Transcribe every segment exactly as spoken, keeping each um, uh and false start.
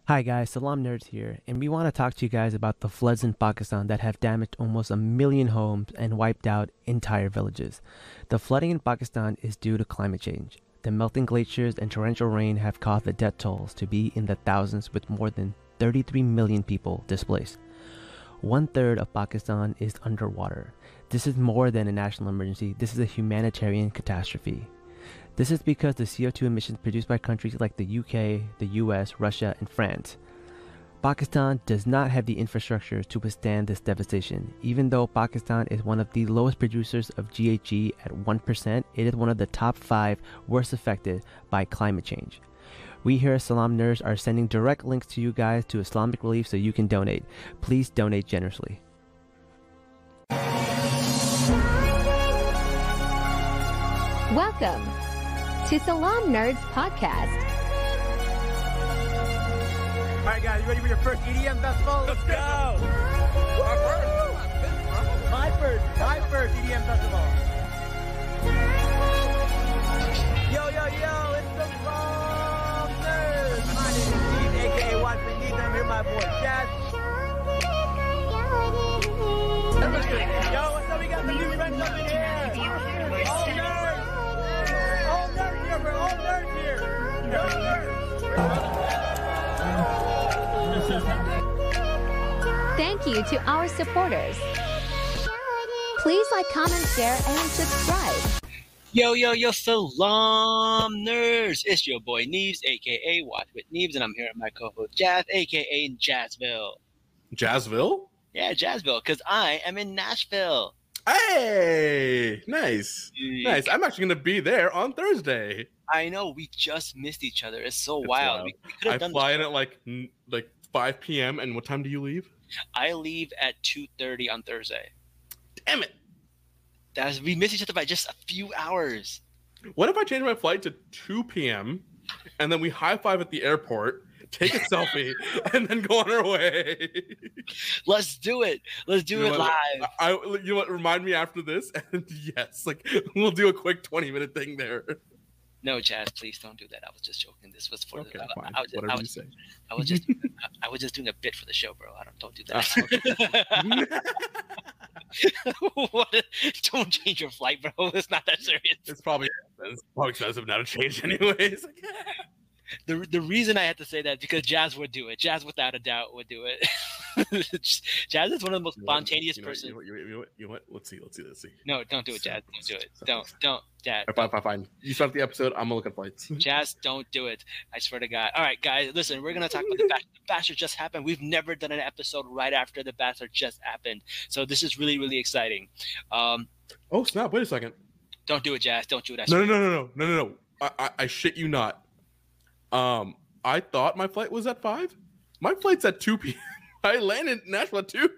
Hi guys, Salam Nerds here, and we want to talk to you guys about the floods in Pakistan that have damaged almost a million homes and wiped out entire villages. The flooding in Pakistan is due to climate change. The melting glaciers and torrential rain have caused the death tolls to be in the thousands, with more than thirty-three million people displaced. One third of Pakistan is underwater. This is more than a national emergency, this is a humanitarian catastrophe. This is because the C O two emissions produced by countries like the U K, the U S, Russia, and France. Pakistan does not have the infrastructure to withstand this devastation. Even though Pakistan is one of the lowest producers of G H G at one percent, it is one of the top five worst affected by climate change. We here at Salam Nerds are sending direct links to you guys to Islamic Relief so you can donate. Please donate generously. Welcome to Salam Nerds Podcast. All right, guys, you ready for your first E D M festival? Let's go! My first, my first, my first E D M festival. Yo, yo, yo, it's the Salam Nerds. My name is Steve, aka Watson Needs, and I'm here with my boy Jazz. Yo, what's up? We got some new friends up in here. All nerds. All nerds here, bro. All nerds here. Thank you to our supporters. Please like, comment, share, and subscribe. Yo, yo, yo, Salam Nerds. It's your boy Neves, aka Watch with Neves, and I'm here with my co-host Jazz, aka Jazzville. Jazzville? Yeah, Jazzville, because I am in Nashville. Hey, nice, nice. I'm actually gonna be there on Thursday. I know, we just missed each other. It's so It's wild. wild. We, we could have I done fly this. in at like n- like five p.m. And what time do you leave? I leave at two thirty on Thursday. Damn it! That's, we missed each other by just a few hours. What if I change my flight to two p.m. and then we high five at the airport, take a selfie, and then go on our way? Let's do it. Let's do You know it what? live. I, I, you know what? Remind me after this, and yes, like we'll do a quick twenty minute thing there. No, Jazz, please don't do that. I was just joking. This was for Okay, the, fine. I, I was, Whatever I you was, say. I was just, I, I was just doing a bit for the show, bro. I don't, don't do that. What? Don't change your flight, bro. It's not that serious. It's probably it's probably expensive now to change, anyways. The the reason I had to say that is because Jazz would do it. Jazz, without a doubt, would do it. Jazz is one of the most You know what? spontaneous You know what? person. You know what? You know what? You know what? Let's see. Let's see. Let's see. No, don't do it, Jazz. Don't do it. Don't, don't, Jazz. Fine, fine, fine. You start the episode. I'm gonna look at flights. Jazz, don't do it. I swear to God. All right, guys, listen, we're going to talk about the Bachelor. The Bachelor just happened. We've never done an episode right after the Bachelor just happened. So this is really, really exciting. Um, Oh snap! Wait a second. don't do it, Jazz. Don't do it. I No, swear. no, no, no, no, no, no, no. I, I, I shit you not. Um, I thought my flight was at five. My flight's at two p.m. I landed in Nashville at two.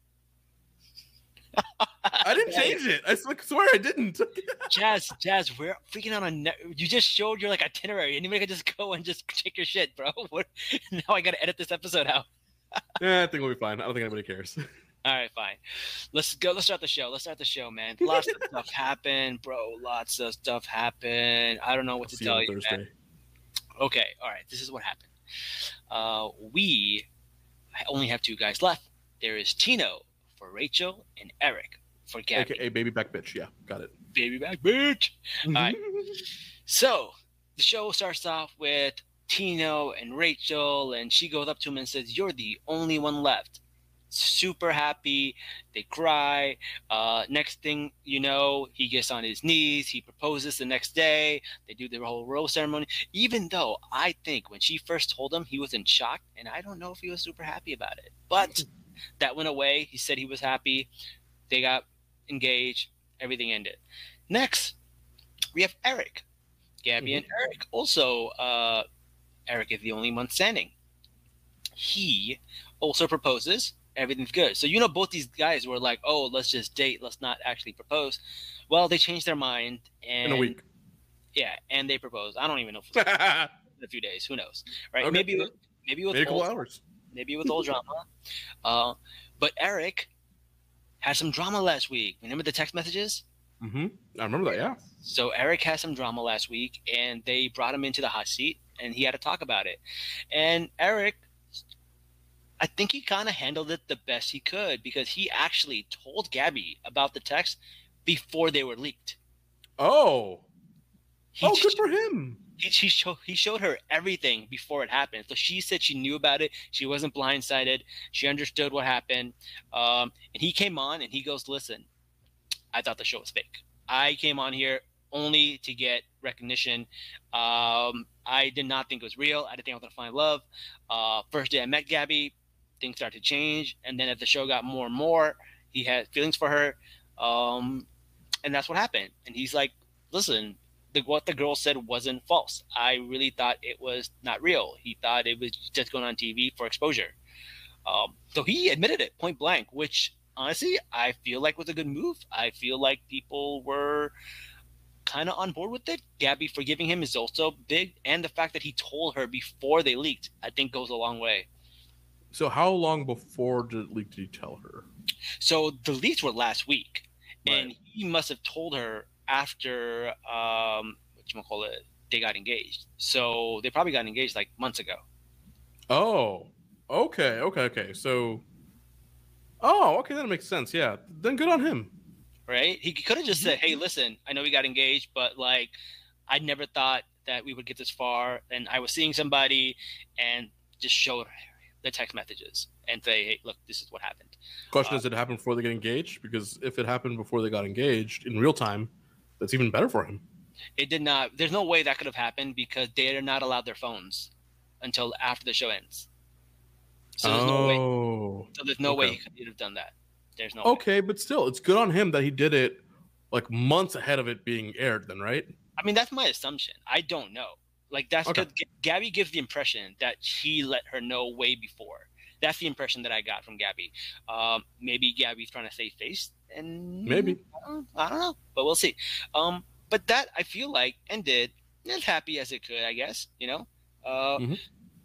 I didn't change it. I sw- swear I didn't. Jazz, Jazz, we're freaking out on. Ne- you just showed your like itinerary. Anybody could just go and just take your shit, bro. What? Now I got to edit this episode out. Yeah, I think we'll be fine. I don't think anybody cares. All right, fine. Let's go. Let's start the show. Let's start the show, man. Lots of stuff happened, bro. Lots of stuff happened. I don't know what to See tell on you, Thursday. man. Okay, all right. This is what happened. Uh, we only have two guys left. There is Tino for Rachel and Eric for Gabby. A K A baby back bitch. Yeah, got it. Baby back, bitch. All right. So the show starts off with Tino and Rachel, and she goes up to him and says, "You're the only one left." Super happy. They cry. Uh, next thing you know, he gets on his knees. He proposes the next day. They do the whole rose ceremony. Even though I think when she first told him, he was in shock, and I don't know if he was super happy about it. But that went away. He said he was happy. They got engaged. Everything ended. Next, we have Eric. Gabby Mhm. and Eric. Also, uh, Eric is the only one standing. He also proposes. Everything's good. So you know both these guys were like, "Oh, let's just date. Let's not actually propose." Well, they changed their mind and In a week. Yeah, and they proposed. I don't even know if it's in a few days. Who knows? Right? Okay. Maybe with, maybe with Maybe a couple old, hours. maybe with old drama. Uh, but Eric had some drama last week. Remember the text messages? Mm-hmm. I remember that. Yeah. So Eric had some drama last week, and they brought him into the hot seat, and he had to talk about it. And Eric I think he kind of handled it the best he could because he actually told Gabby about the text before they were leaked. Oh, He, oh, good for him. He, he, show, he showed her everything before it happened. So she said she knew about it. She wasn't blindsided. She understood what happened. Um, and he came on and he goes, listen, I thought the show was fake. I came on here only to get recognition. Um, I did not think it was real. I didn't think I was going to find love. Uh, first day I met Gabby, things started to change. And then as the show got more and more, he had feelings for her. Um, and that's what happened. And he's like, listen, the, what the girl said wasn't false. I really thought it was not real. He thought it was just going on T V for exposure. Um, so he admitted it point blank, which honestly, I feel like was a good move. I feel like people were kind of on board with it. Gabby forgiving him is also big. And the fact that he told her before they leaked, I think goes a long way. So how long before did it leak did you tell her? So the leaks were last week. Right. And he must have told her after, um, what you call it, they got engaged. So they probably got engaged like months ago. Oh, okay, okay, okay. So, oh, okay, that makes sense. Yeah, then good on him. Right? He could have just said, hey, listen, I know we got engaged, but like, I never thought that we would get this far. And I was seeing somebody and just showed the text messages and say, hey, look, this is what happened. Question Uh, is, did it happen before they get engaged? Because if it happened before they got engaged in real time, that's even better for him. It did not. There's no way that could have happened because they are not allowed their phones until after the show ends. So there's no way. Oh, So there's no way okay. he could have done that. There's no way. okay, but still, it's good on him that he did it like months ahead of it being aired. Then, right? I mean, that's my assumption. I don't know. Like that's Okay. because Gabby gives the impression that he let her know way before. That's the impression that I got from Gabby. Um, maybe Gabby's trying to save face, and Maybe. I don't, I don't know, but we'll see. Um, but that I feel like ended as happy as it could, I guess. You know, uh, Mhm.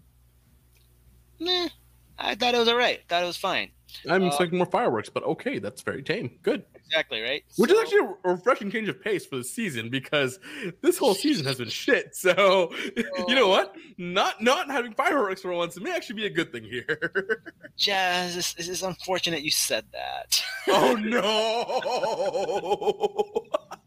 meh, I thought it was all right. Thought it was fine. I'm Uh, expecting more fireworks, but okay, that's very tame. Good. Exactly right. Which is So- actually a refreshing change of pace for the season because this whole season has been shit. So you know what? Not not having fireworks for once may actually be a good thing here. Jazz, this, this is unfortunate you said that. Oh no!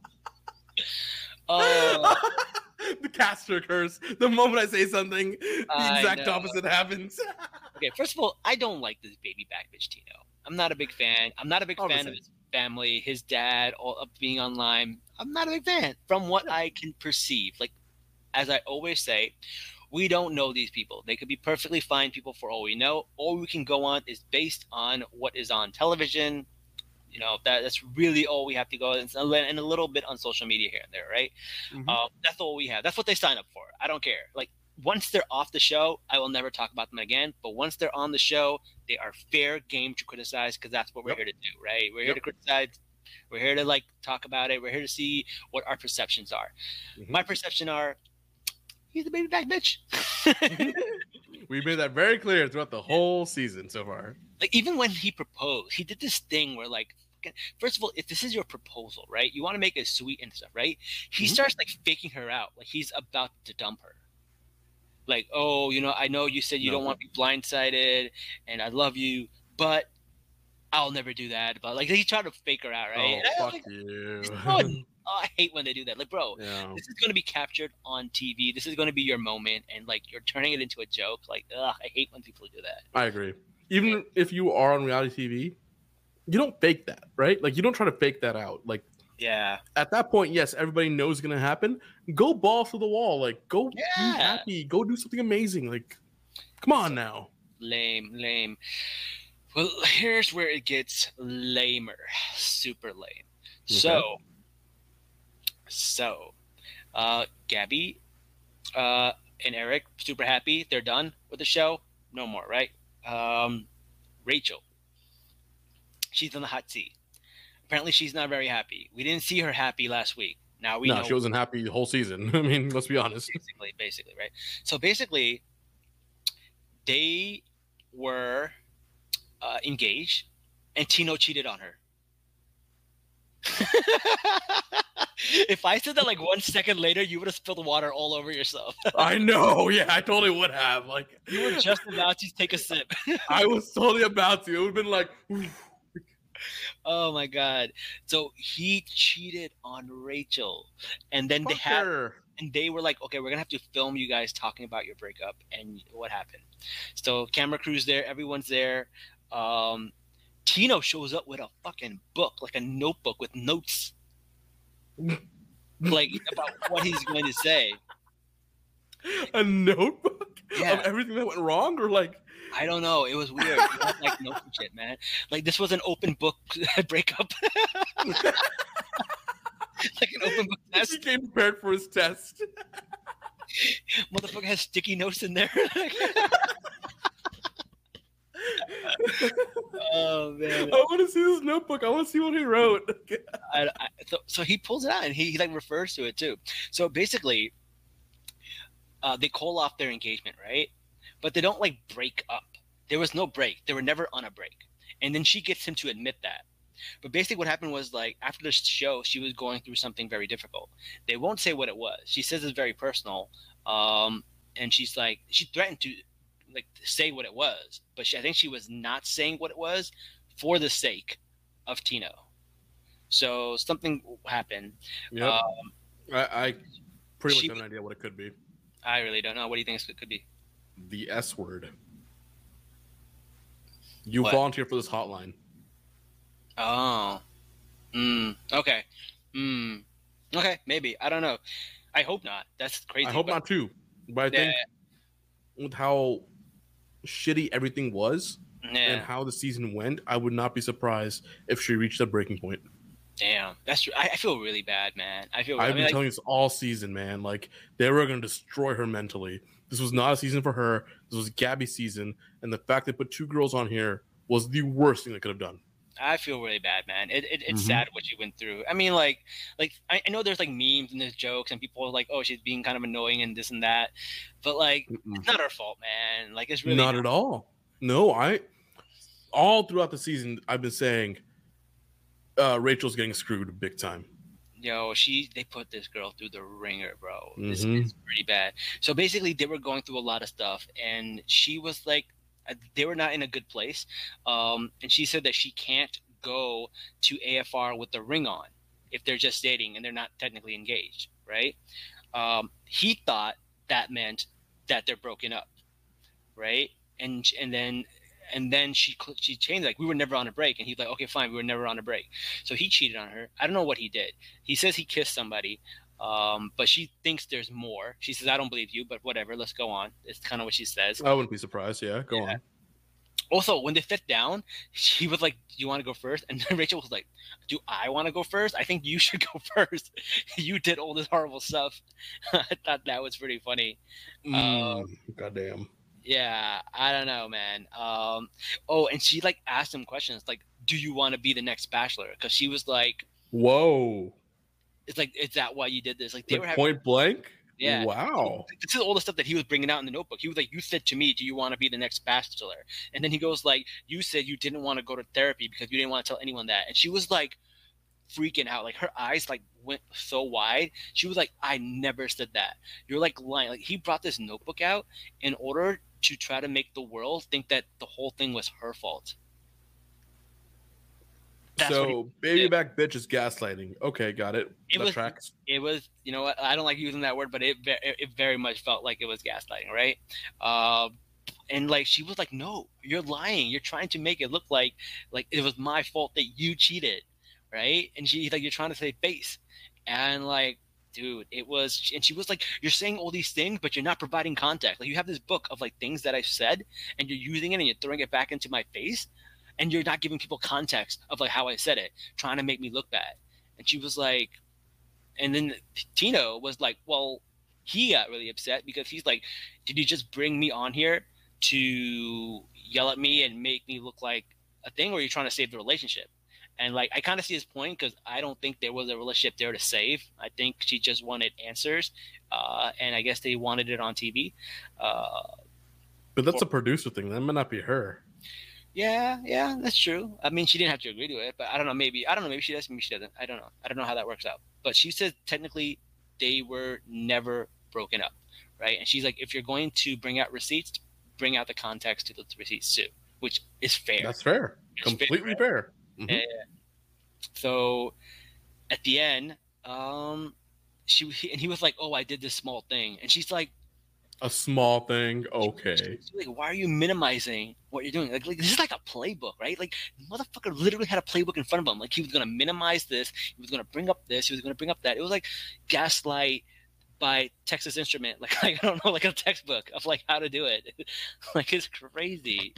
Uh, The caster curse. The moment I say something, the I exact know. opposite happens. okay, first of all, I don't like this baby back bitch Tino. I'm not a big fan. I'm not a big fan of Obviously. his family, his dad, all up being online. I'm not a big fan from what I can perceive. Like, as I always say, we don't know these people. They could be perfectly fine people for all we know. All we can go on is based on what is on television. You know, that that's really all we have to go, and a li- and a little bit on social media here and there, right? Mhm. Um, that's all we have. That's what they sign up for. I don't care. Like, once they're off the show, I will never talk about them again. But once they're on the show, they are fair game to criticize because that's what we're Yep. here to do, right? We're here Yep. to criticize. We're here to like talk about it. We're here to see what our perceptions are. Mhm. My perception are, he's a baby back bitch. We made that very clear throughout the whole season so far. Like, even when he proposed, he did this thing where like, first of all, if this is your proposal, right, you want to make it sweet and stuff, right? He Mhm. starts like faking her out, like he's about to dump her. Like, oh, you know, I know you said you No. don't want to be blindsided, and I love you, but I'll never do that. But like, he tried to fake her out, right? Oh, And I, fuck like, you. it's fun. Oh, I hate when they do that. Like, bro, Yeah. this is going to be captured on T V. This is going to be your moment, and like, you're turning it into a joke. Like, ugh, I hate when people do that. I agree. Even if you are on reality T V, you don't fake that, right? Like you don't try to fake that out. Like Yeah. at that point, yes, everybody knows it's gonna happen. Go balls to the wall. Like go Yeah. be happy. Go do something amazing. Like, come on now. Lame, lame. Well, here's where it gets lamer. Super lame. So, so, uh, Gabby, uh, and Eric, super happy. They're done with the show. No more, right? Um, Rachel, she's in the hot seat. Apparently, she's not very happy. We didn't see her happy last week. Now we no, know. she wasn't happy the whole season. I mean, let's be honest. basically, basically, right? So basically, they were uh, engaged, and Tino cheated on her. If I said that like one second later, you would have spilled water all over yourself. I know. Yeah, I totally would have. Like, You were just about to take a sip. I was totally about to. It would have been like, Oh my god! So he cheated on Rachel, and then they fuck had, her. and they were like, "Okay, we're gonna have to film you guys talking about your breakup and what happened." So camera crew's there, everyone's there. Um, Tino shows up with a fucking book, like a notebook with notes, like about what he's going to say. A notebook Yeah. of everything that went wrong, or like, I don't know. It was weird. He had, like notes and shit, man. Like this was an open book breakup. Like an open book he test. came prepared for his test. Motherfucker has sticky notes in there. Oh man. I want to see this notebook. I want to see what he wrote. I, I, so, so he pulls it out and he, he like refers to it too. So basically, uh, they call off their engagement, right? But they don't like break up. There was no break. They were never on a break. And then she gets him to admit that. But basically what happened was like after the show, she was going through something very difficult. They won't say what it was. She says it's very personal. Um, and she's like, she threatened to like say what it was, but she, I think she was not saying what it was for the sake of Tino. So something happened. Yep. Um, I, I pretty much she- have an idea what it could be. I really don't know. What do you think it could be? The S word. You What? volunteer for this hotline. Oh. Mm. Okay. Mm. Okay. Maybe. I don't know. I hope not. That's crazy. I hope but- not too. But I Yeah. think with how shitty everything was and Yeah. how the season went, I would not be surprised if she reached a breaking point. Damn. That's true. I, I feel really bad, man. I feel. I I've mean, been like, telling you this all season, man. Like, they were going to destroy her mentally. This was not a season for her. This was Gabby's season. And the fact they put two girls on here was the worst thing they could have done. I feel really bad, man. It, it it's Mhm. sad what you went through. I mean, like, like I, I know there's like memes and there's jokes and people are like, oh, she's being kind of annoying and this and that, but like, Mm-mm. it's not her fault, man. Like, it's really Not at all. No, I all throughout the season I've been saying uh, Rachel's getting screwed big time. Yo, she they put this girl through the ringer, bro. This Mhm. is pretty bad. So basically, they were going through a lot of stuff, and she was like, uh, they were not in a good place. Um, and she said that she can't go to A F R with the ring on if they're just dating and they're not technically engaged, right? Um, he thought that meant that they're broken up, right? And and then and then she cl- she changed, like, we were never on a break, and he's like, okay, fine, we were never on a break. So he cheated on her. I don't know what he did. He says he kissed somebody, um, but she thinks there's more. She says, I don't believe you, but whatever, let's go on. It's kind of what she says. I wouldn't be surprised. Yeah, go Yeah. on. Also, when they fit down, she was like, do you want to go first? And then Rachel was like, do I want to go first? I think you should go first. You did all this horrible stuff. I thought that was pretty funny. Mm, goddamn. Yeah, I don't know, man. Um, oh, and she like asked him questions like, do you want to be the next Bachelor? Because she was like, Whoa. it's like, is that why you did this? Like, they Like, were having, point blank? yeah. Wow. This is all the stuff that he was bringing out in the notebook. He was like, you said to me, do you want to be the next Bachelor? And then he goes like, you said you didn't want to go to therapy because you didn't want to tell anyone that. And she was like freaking out. Like, her eyes like went so wide. She was like, I never said that. You're like lying. Like, he brought this notebook out in order to try to make the world think that the whole thing was her fault. That's what So, baby did. back bitch is gaslighting. Okay, got it. It That was- tracks. It was, you know what, I don't like using that word, but it ve- it very much felt like it was gaslighting, right? Um, and like, she was like, no, you're lying. You're trying to make it look like like it was my fault that you cheated, right? And she's like, you're trying to save face. And like, dude, it was, and she was like, you're saying all these things, but you're not providing context. Like, you have this book of like things that I said, and you're using it and you're throwing it back into my face, and you're not giving people context of like how I said it, trying to make me look bad. And she was like, and then Tino was like, well, he got really upset because he's like, did you just bring me on here to yell at me and make me look like a thing, or are you trying to save the relationship? And like, I kind of see his point, because I don't think there was a relationship there to save. I think she just wanted answers, uh, and I guess they wanted it on T V. Uh, But that's a producer thing. That might not be her. Yeah, yeah, that's true. I mean, she didn't have to agree to it, but I don't know. Maybe I don't know. Maybe she does. Maybe she doesn't. I don't know. I don't know how that works out. But she said technically they were never broken up, right? And she's like, if you're going to bring out receipts, bring out the context to the receipts too, which is fair. That's fair. It's Completely fair. fair. Right? Mhm. Yeah. So at the end, um, she and he was like, "Oh, I did this small thing," and she's like, A small thing. Okay. she's like, "Why are you minimizing what you're doing? Like, like this is like a playbook, right? Like, the motherfucker literally had a playbook in front of him. Like, he was gonna minimize this, he was gonna bring up this, he was gonna bring up that. It was like Gaslight by Texas Instrument. Like, like I don't know, like a textbook of like how to do it. Like, it's crazy,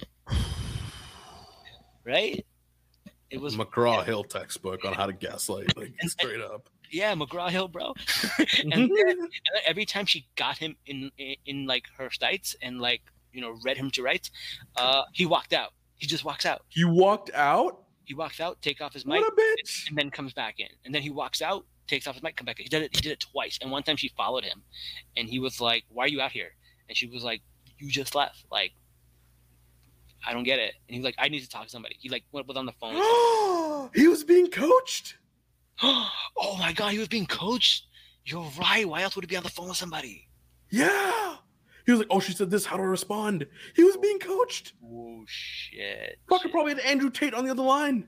right? It was McGraw Hill textbook on how to gaslight, like straight up. Yeah, McGraw Hill, bro. and, then, and then every time she got him in, in in like her sights and like you know read him to rights, uh, he walked out. He just walks out. You walked out? He walks out, take off his mic, What a bitch! and then comes back in. And then he walks out, takes off his mic, come back in. He did it. He did it twice. And one time she followed him, and he was like, "Why are you out here?" And she was like, "You just left. Like, I don't get it." And he was like, "I need to talk to somebody." He like went was on the phone. He was being coached. Oh my god, he was being coached. You're right. Why else would he be on the phone with somebody? Yeah. He was like, "Oh, she said this. How do I respond?" He was being coached. Oh shit. Fucker probably had Andrew Tate on the other line.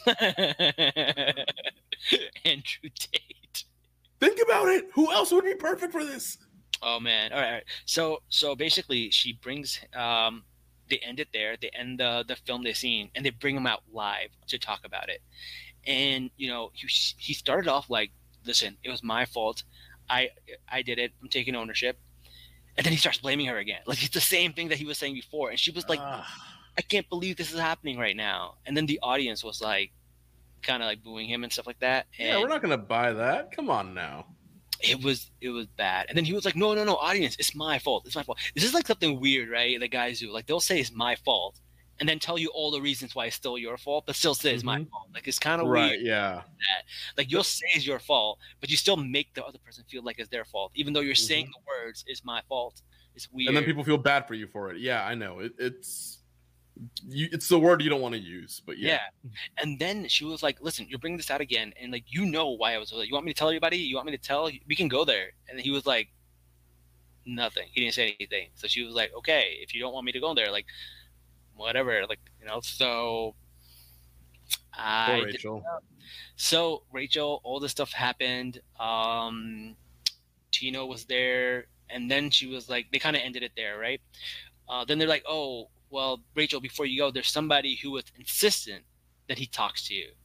Andrew Tate. Think about it. Who else would be perfect for this? Oh man. All right. All right. So so basically, she brings. Um, they end it there. They end the the film they seen, and they bring him out live to talk about it. And you know, he he started off like, "Listen, it was my fault. I I did it. I'm taking ownership." And then he starts blaming her again. Like it's the same thing that he was saying before. And she was like, Ah. "I can't believe this is happening right now." And then the audience was like, kind of like booing him and stuff like that. And Yeah, we're not gonna buy that. Come on now. it was it was bad. And then he was like, "No, no, no, audience, it's my fault. It's my fault." This is like something weird, right? The guys do like they'll say it's my fault, and then tell you all the reasons why it's still your fault, but still say it's my Mhm. fault. Like it's kind of Right? weird. Yeah. Like you'll say it's your fault, but you still make the other person feel like it's their fault, even though you're Mhm. saying the words "it's my fault." It's weird. And then people feel bad for you for it. Yeah, I know. It, it's you, it's the word you don't want to use, but yeah. Yeah. And then she was like, "Listen, you're bringing this out again, and like you know why I was. You want me to tell everybody? You want me to tell? We can go there." And he was like, "Nothing." He didn't say anything. So she was like, "Okay, if you don't want me to go there, like, whatever, like you know." So I Poor did- Rachel. so Rachel, all this stuff happened. Um, Tino was there, and then she was like, they kind of ended it there, right? Uh, then they're like, "Oh, well, Rachel, before you go, there's somebody who was insistent that he talks to you,"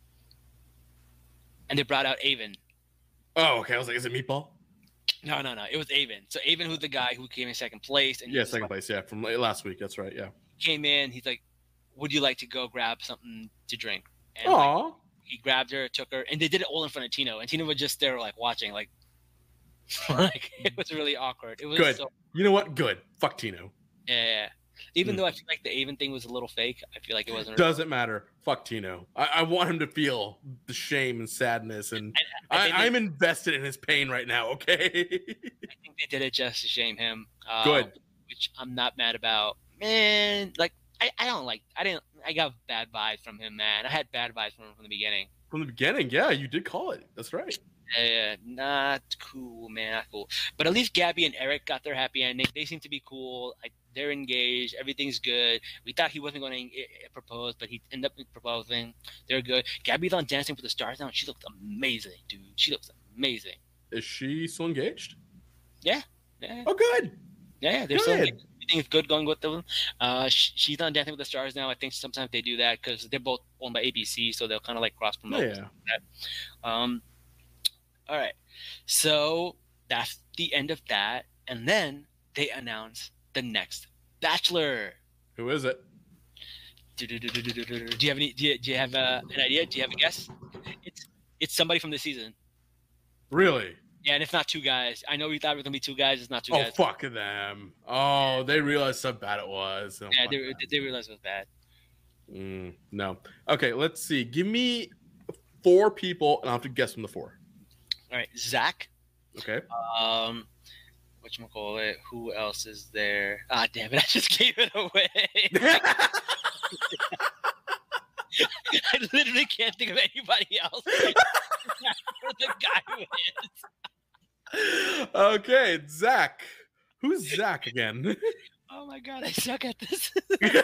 and they brought out Avon. Oh, okay. I was like, is it Meatball? No, no, no, it was Avon. So Avon, who's the guy who came in second place, and he Yeah, was second like- place. Yeah, from la- last week. That's right. Yeah. came in. He's like, "Would you like to go grab something to drink?" And like, Aw. he grabbed her, took her, and they did it all in front of Tino. And Tino was just there, like watching, like, like it was really awkward. It was Good. so You know what? Good. Fuck Tino. yeah. Even Mm. though I feel like the Avon thing was a little fake, I feel like it wasn't. Doesn't matter. Fuck Tino. I, I want him to feel the shame and sadness, and I I, think they- I'm invested in his pain right now. Okay. I think they did it just to shame him. Um, Good. Which I'm not mad about. Man, like I, I don't like. I didn't. I got bad vibes from him, man. I had bad vibes from him from the beginning. From the beginning, yeah, you did call it. That's right. Yeah, not cool, man. Not cool. But at least Gabby and Eric got their happy ending. They seem to be cool. Like they're engaged. Everything's good. We thought he wasn't going to propose, but he ended up proposing. They're good. Gabby's on Dancing with the Stars now. She looks amazing, dude. She looks amazing. Is she still engaged? Yeah. Yeah. Oh, good. Yeah, yeah, they're still Good. engaged. Everything is good going with them. Uh, sh- she's on Dancing with the Stars now. I think sometimes they do that because they're both owned by A B C, so they'll kind of like cross promote. Yeah. Um, all right. So that's the end of that. And then they announce the next Bachelor. Who is it? Do you have any? Do you, do you have uh, an idea? Do you have a guess? It's it's somebody from the season. Really? Yeah, and it's not two guys. I know we thought it was gonna be two guys. It's not two Oh, guys. fuck them. Oh, they realized how bad it was. Oh, Yeah, fuck they, that. they realized it was bad. Mm, no. Okay, let's see. Give me four people, and I'll have to guess from the four. All right, Zach. Okay. Um, whatchamacallit? Who else is there? Ah, damn it! I just gave it away. I literally can't think of anybody else. The guy who is. Okay, Zach. Who's Zach again? Oh my god, I suck at this.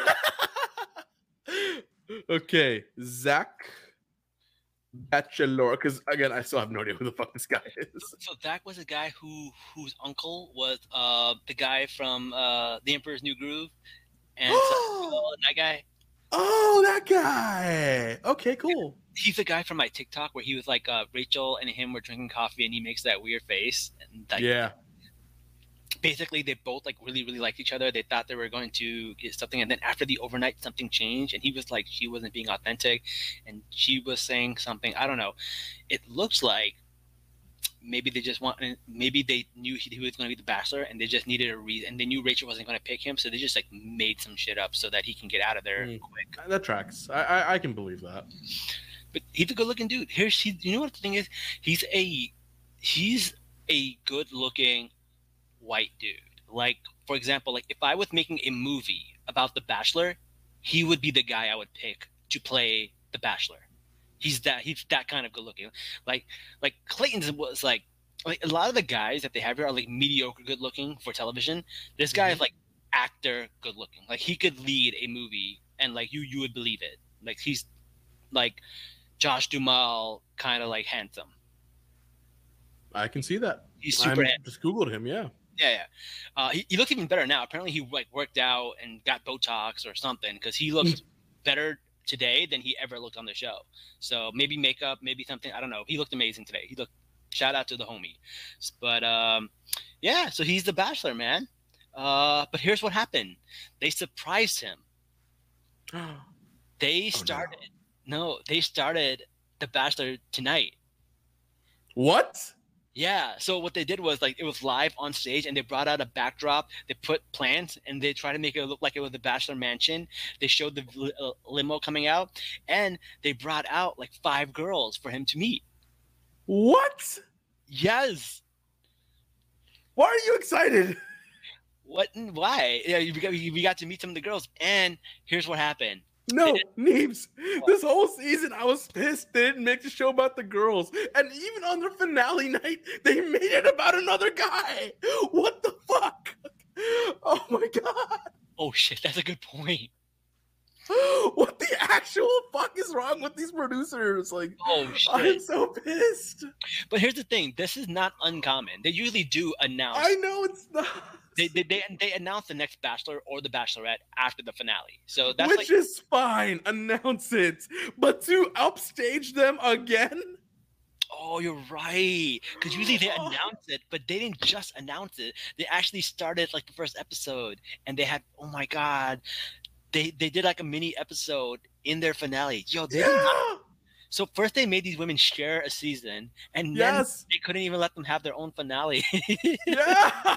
Okay, Zach Bachelor. Because again, I still have no idea who the fuck this guy is. So Zach was a guy who whose uncle was uh the guy from uh The Emperor's New Groove, and so, uh, that guy. Oh, that guy. Okay, cool. He's the guy from my TikTok where he was like uh, Rachel and him were drinking coffee and he makes that weird face. And like, yeah. Basically, they both like really, really liked each other. They thought they were going to get something, and then after the overnight, something changed, and he was like, she wasn't being authentic, and she was saying something. I don't know. It looks like maybe they just want, maybe they knew he, he was going to be the Bachelor, and they just needed a reason, and they knew Rachel wasn't going to pick him, so they just like made some shit up so that he can get out of there Mm. quick. That tracks. I, I I can believe that. But he's a good-looking dude. Here's he. You know what the thing is? He's a he's a good-looking white dude. Like, for example, like if I was making a movie about the Bachelor, he would be the guy I would pick to play the Bachelor. He's that he's that kind of good-looking. Like like Clayton's was like like a lot of the guys that they have here are like mediocre good-looking for television. This guy Mhm. is like actor good-looking. Like he could lead a movie and like you you would believe it. Like he's like Josh Duhamel kind of like handsome. I can see that. He's super I handsome. just googled him. Yeah. Yeah, yeah. Uh, he, he looks even better now. Apparently, he like worked out and got Botox or something because he looks better today than he ever looked on the show. So maybe makeup, maybe something. I don't know. He looked amazing today. He looked. Shout out to the homie. But um, yeah, so he's the Bachelor, man. Uh, but here's what happened. They surprised him. They started. no, they started the Bachelor tonight. What? Yeah, so what they did was like it was live on stage, and they brought out a backdrop. They put plants, and they tried to make it look like it was the Bachelor Mansion. They showed the li- uh, limo coming out, and they brought out like five girls for him to meet. What? Yes. Why are you excited? What? and Why? Yeah, we got, we got to meet some of the girls, and here's what happened. No, Neebs. This whole season, I was pissed they didn't make the show about the girls, and even on their finale night, they made it about another guy. What the fuck? Oh my god! Oh shit, that's a good point. What the actual fuck is wrong with these producers? Like, Oh I'm shit. so pissed. But here's the thing: this is not uncommon. They usually do announce. I know it's not. They, they they they announce the next Bachelor or the Bachelorette after the finale. So that's Which like is fine. Announce it. But to upstage them again? Oh, you're right. Because usually they announce it, but they didn't just announce it. They actually started like the first episode, and they had oh my god, they they did like a mini episode in their finale. Yo, they did not. Yeah. So first they made these women share a season, and then Yes. they couldn't even let them have their own finale. Yeah.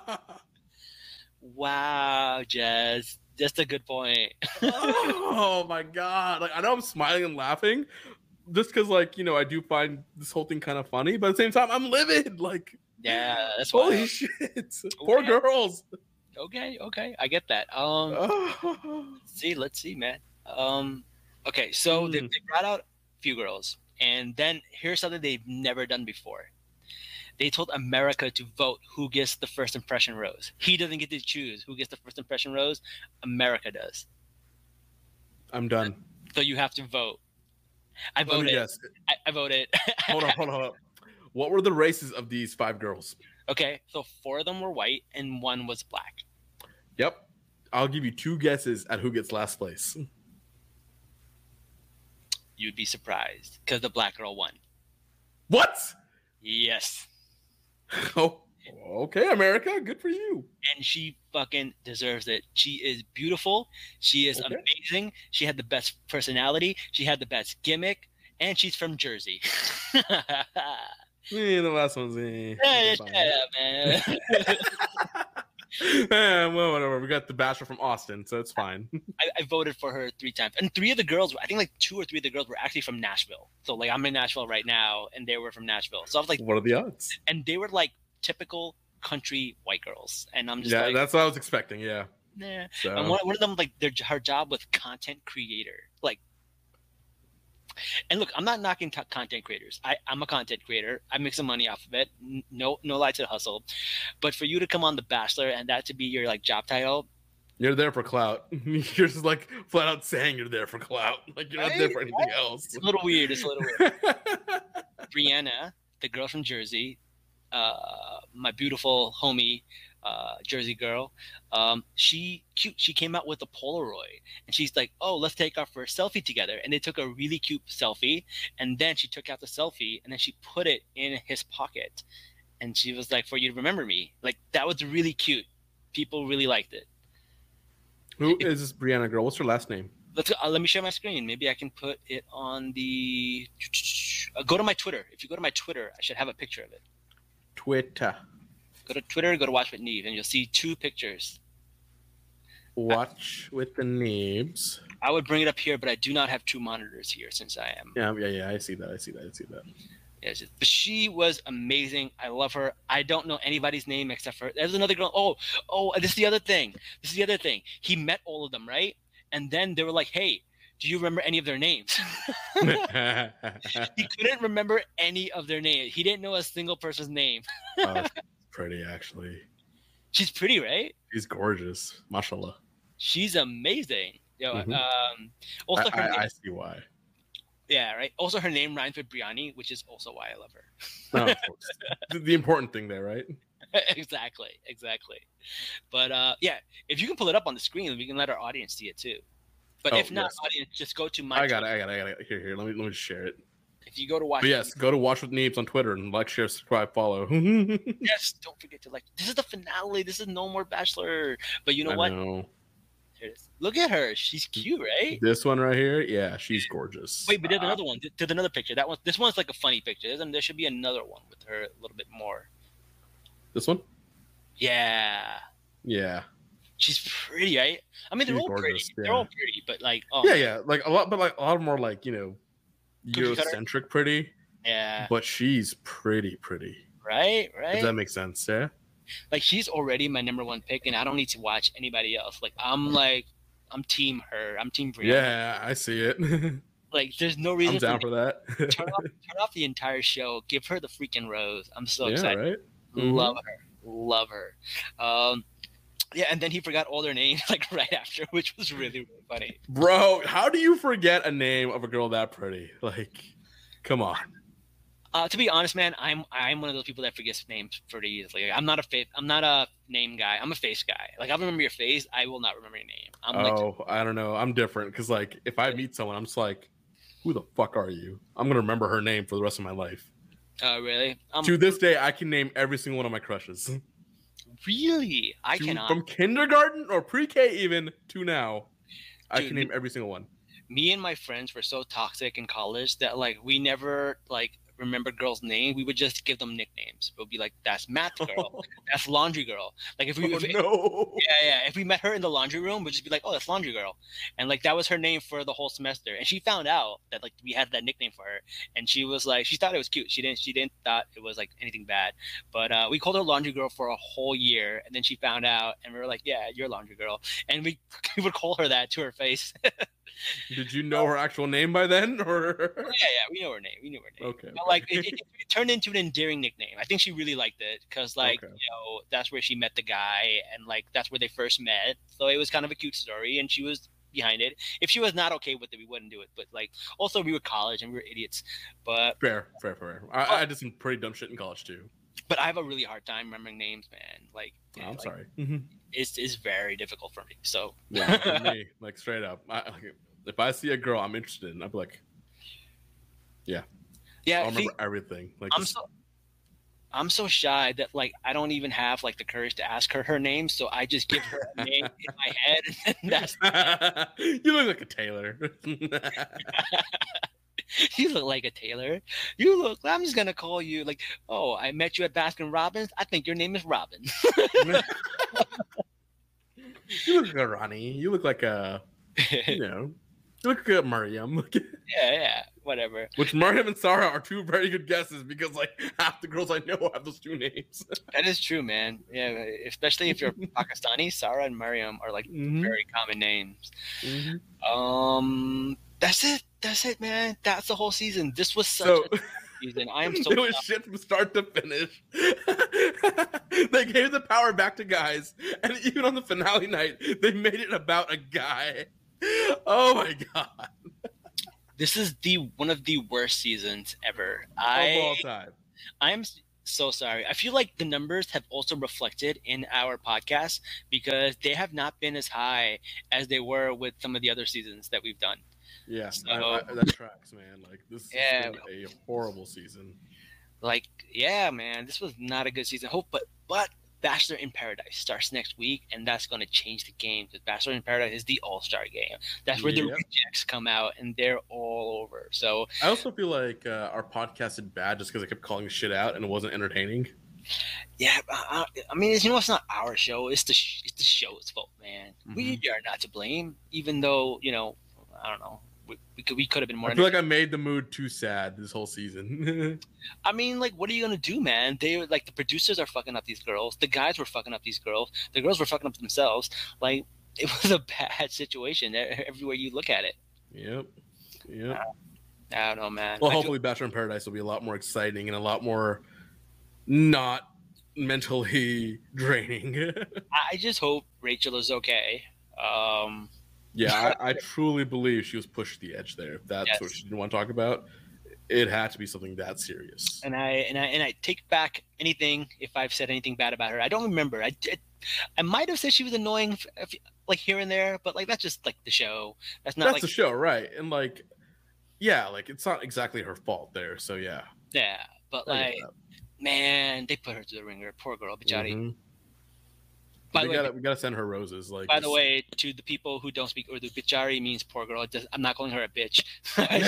Wow, Jez, just a good point. Oh my god. Like I know I'm smiling and laughing just because like, you know, I do find this whole thing kind of funny, but at the same time I'm livid. Like Yeah, that's holy why. shit. Poor Okay. girls. Okay, okay, I get that. Um. Oh. see let's see man um okay so they, Mm. they brought out a few girls, and then here's something they've never done before. They told America to vote who gets the first impression rose. He doesn't get to choose who gets the first impression rose. America does. I'm done. So you have to vote. I Let me voted. guess. I, I voted. Hold on, hold on, hold on. What were the races of these five girls? Okay, so four of them were white and one was black. Yep. I'll give you two guesses at who gets last place. You'd be surprised because the black girl won. What? Yes. Oh, okay, America. Good for you. And she fucking deserves it. She is beautiful. She is Okay. amazing. She had the best personality. She had the best gimmick, and she's from Jersey. Eh, the last one's eh. Yeah, Okay, shut fine. up, man. Eh, well, whatever. We got the Bachelor from Austin, so it's fine. I, I voted for her three times, and three of the girls, I think like two or three of the girls were actually from Nashville. So like I'm in Nashville right now, and they were from Nashville. So I was like, What are the odds? and they were like typical country white girls, and I'm just Yeah, like, that's what I was expecting. Yeah. Nah. So. And one, one of them, like, their her job was content creator. Like, and look, I'm not knocking t- content creators. I, I'm a content creator. I make some money off of it. No, no lie to the hustle. But for you to come on The Bachelor and that to be your like job title, you're there for clout. You're just like flat out saying you're there for clout. Like you're not there for anything else. It's a little weird. It's a little weird. Brianna, the girl from Jersey, uh, my beautiful homie, uh, Jersey girl. Um, she cute. She came out with a Polaroid, and she's like, "Oh, let's take our first selfie together." And they took a really cute selfie, and then she took out the selfie, and then she put it in his pocket, and she was like, "For you to remember me." Like that was really cute. People really liked it. Who is this Brianna girl? What's her last name? Let's uh, let me share my screen. Maybe I can put it on the. Uh, go to my Twitter. If you go to my Twitter, I should have a picture of it. Twitter. Go to Twitter. Go to Watch with Neve, and you'll see two pictures. Watch I, with the Neebs. I would bring it up here, but I do not have two monitors here since I am. Yeah, yeah, yeah. I see that. I see that. I see that. Yes, but she was amazing. I love her. I don't know anybody's name except for there's another girl. Oh, oh, this is the other thing. This is the other thing. He met all of them, right? And then they were like, "Hey, do you remember any of their names?" He couldn't remember any of their names. He didn't know a single person's name. Oh, pretty, actually. She's pretty, right? She's gorgeous. Mashallah. She's amazing. Yo, mm-hmm. um, also, I, her I, name, I see why. Yeah, right. Also, her name rhymes with Briani, which is also why I love her. Oh, of course. the, the important thing there, right? exactly, exactly. But uh, yeah, if you can pull it up on the screen, we can let our audience see it too. But oh, if not, yes. audience, just go to my. I got it. I got it. I got it. Here, here. Let me let me share it. If you go to watch, but yes, go to Watch with Neebs on Twitter and like, share, subscribe, follow. Yes, don't forget to like. This is the finale. This is No More Bachelor. But you know I what? Know. Here it is. Look at her. She's cute, right? This one right here, yeah, she's gorgeous. Wait, but there's uh, another one. There's another picture. That one. This one's like a funny picture. There's, there should be another one with her a little bit more. This one? Yeah. Yeah. She's pretty, right? I mean, they're she's all gorgeous, pretty. yeah. They're all pretty, but like, oh. Yeah, yeah, like a lot, but like a lot more like you know, Cookie cutter? Eurocentric pretty. Yeah. But she's pretty, pretty. Right, right. Does that make sense? Yeah. Like she's already my number one pick, and I don't need to watch anybody else. Like I'm like, I'm team her. I'm team Brianna. Yeah, I see it. Like there's no reason. I'm down for, for that. turn off, turn off the entire show. Give her the freaking rose. I'm so yeah, excited. Right? Love mm-hmm. her. Love her. Um, yeah, and then he forgot all their names like right after, which was really, really funny. Bro, how do you forget a name of a girl that pretty? Like, come on. Uh, to be honest, man, I'm I'm one of those people that forgets names pretty easily. Like, I'm not a face. I'm not a name guy. I'm a face guy. Like I remember your face, I will not remember your name. I'm oh, like, I don't know. I'm different because like if I meet someone, I'm just like, who the fuck are you? I'm gonna remember her name for the rest of my life. Oh, uh, really? Um, to this day, I can name every single one of my crushes. Really? I to, cannot. From kindergarten or pre-K even to now, Dude, I can name every single one. Me and my friends were so toxic in college that like we never like remember girls' names. We would just give them nicknames. We'll be like, "That's math girl. That's laundry girl." Like if we, oh, if, no. yeah, yeah. If we met her in the laundry room, we'd just be like, "Oh, that's laundry girl," and like that was her name for the whole semester. And she found out that like we had that nickname for her, and she was like, she thought it was cute. She didn't, she didn't thought it was like anything bad. But uh, we called her laundry girl for a whole year, and then she found out, and we were like, "Yeah, you're laundry girl," and we, we would call her that to her face. Did you know her actual name by then, or? Yeah, yeah, we know her name. We knew her name. Okay. But like, it, it, it turned into an endearing nickname. I think she really liked it because, like, okay. you know, that's where she met the guy, and like that's where they first met. So it was kind of a cute story, and she was behind it. If she was not okay with it, we wouldn't do it. But like, also we were college and we were idiots. But fair, fair, fair. I, but, I did some pretty dumb shit in college too. But I have a really hard time remembering names, man. Like, oh, I'm like, sorry. It's it's very difficult for me. So yeah, for me, like straight up. I, like, if I see a girl I'm interested in, I'll be like, yeah, yeah. I'll remember see, everything. Like, I'm just... so I'm so shy that like I don't even have like the courage to ask her her name. So I just give her a name in my head, and that's you look like a tailor. You look like a tailor. You look. I'm just gonna call you like. Oh, I met you at Baskin Robbins. I think your name is Robin. You look like a Ronnie. You look like a, you know, Look at Mariam. Yeah, yeah, whatever. Which Mariam and Sarah are two very good guesses because like half the girls I know have those two names. That is true, man. Yeah, especially if you're Pakistani, Sarah and Mariam are like Mhm. very common names. Mhm. Um, that's it. That's it, man. That's the whole season. This was such So a season. I am so it was shit from start to finish. They gave the power back to guys, and even on the finale night, they made it about a guy. Oh my god! This is the one of the worst seasons ever. Of I all time. I'm so sorry. I feel like the numbers have also reflected in our podcast because they have not been as high as they were with some of the other seasons that we've done. Yeah, So- I, I, that tracks, man. Like this Yeah. has been a horrible season. Like, yeah, man, this was not a good season. Hope, but but Bachelor in Paradise starts next week, and that's going to change the game because Bachelor in Paradise is the all-star game. That's where the Yep. rejects come out, and they're all over. So I also feel like uh, our podcast did bad just because I kept calling shit out and it wasn't entertaining. yeah, I, I mean, it's, you know, it's not our show; it's the sh- it's the show's fault, man. We Mm-hmm. are not to blame, even though you know, I don't know. We, we could we could have been more. I feel like I made the mood too sad this whole season. I mean, like, what are you gonna do, man? They like the producers are fucking up these girls. The guys were fucking up these girls. The girls were fucking up themselves. Like, it was a bad situation e- everywhere you look at it. Yep. Yep. I don't know, man. Well, I feel- hopefully, Bachelor in Paradise will be a lot more exciting and a lot more not mentally draining. I just hope Rachel is okay. Um, Yeah, I, I truly believe she was pushed to the edge there. If that's Yes. what she didn't want to talk about, it had to be something that serious. and I and I and I take back anything if I've said anything bad about her. I don't remember. I did. I might have said she was annoying, f- if, like here and there, but like that's just like the show. That's not That's like the show, right? And like, yeah, like it's not exactly her fault there. So yeah, yeah. But I get like, man, they put her to the ringer. Poor girl, that. Bichari. Mhm. By we the way, gotta we gotta send her roses. Like, By the way, to the people who don't speak Urdu, bichari means poor girl. It does, I'm not calling her a bitch. I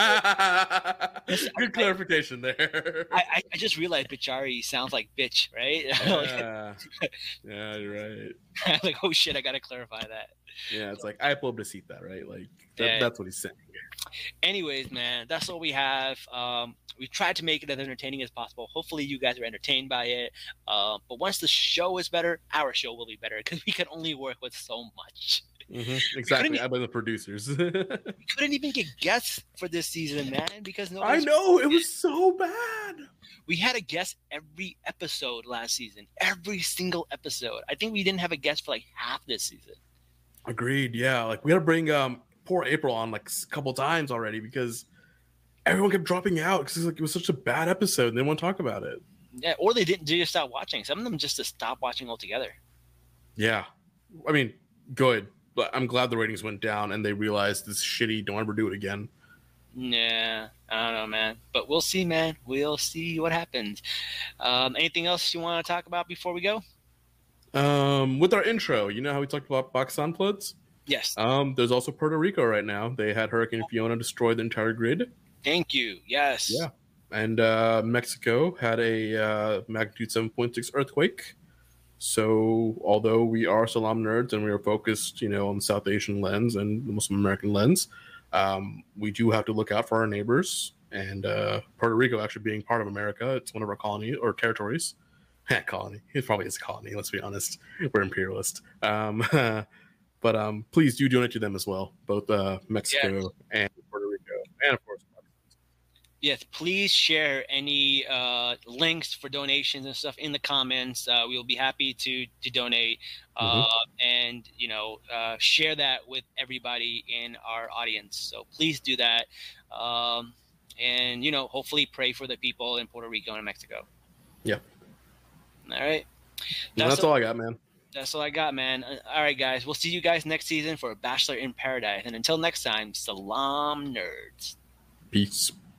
just, good clarification there. I, I, I just realized bichari sounds like bitch, right? yeah. yeah, you're right. like, oh shit, I gotta clarify that. Yeah, it's like I pobrecita, right? Like that, Yeah. that's what he's saying. Anyways, man, that's all we have. Um, we tried to make it as entertaining as possible. Hopefully, you guys are entertained by it. Uh, but once the show is better, our show will be better because we can only work with so much. Mm-hmm. Exactly. I blame the producers. We couldn't even get guests for this season, man, because no. I know it was so bad. We had a guest every episode last season. Every single episode. I think we didn't have a guest for like half this season. Agreed. Yeah, like we had to bring um poor April on like a couple times already because everyone kept dropping out because like it was such a bad episode and they didn't want to talk about it. Yeah, or they didn't just stop watching. Some of them just to stop watching altogether. Yeah, I mean, good, but I'm glad the ratings went down and they realized this is shitty. Don't ever do it again. Yeah, I don't know, man. But we'll see, man. We'll see what happens. Um, anything else you want to talk about before we go? Um, with our intro, you know how we talked about Pakistan floods? Yes. Um, there's also Puerto Rico right now. They had Hurricane Fiona destroy the entire grid. Thank you. Yes. Yeah. And uh, Mexico had a uh, magnitude seven point six earthquake. So, although we are Salam nerds and we are focused, you know, on the South Asian lens and the Muslim American lens, um, we do have to look out for our neighbors. And uh, Puerto Rico actually being part of America, it's one of our colonies or territories. colony. It probably is a colony. Let's be honest. We're imperialist. Um, but um, please do donate to them as well, both uh, Mexico and Puerto Rico, and of course. Yes, please share any uh, links for donations and stuff in the comments. Uh, we will be happy to to donate, uh, Mm-hmm. and you know, uh, share that with everybody in our audience. So please do that, um, and you know, hopefully pray for the people in Puerto Rico and Mexico. Yeah. All right. That's, that's all I got, man. That's all I got, man. Uh, All right, guys. We'll see you guys next season for Bachelor in Paradise, and until next time, salam nerds. Peace.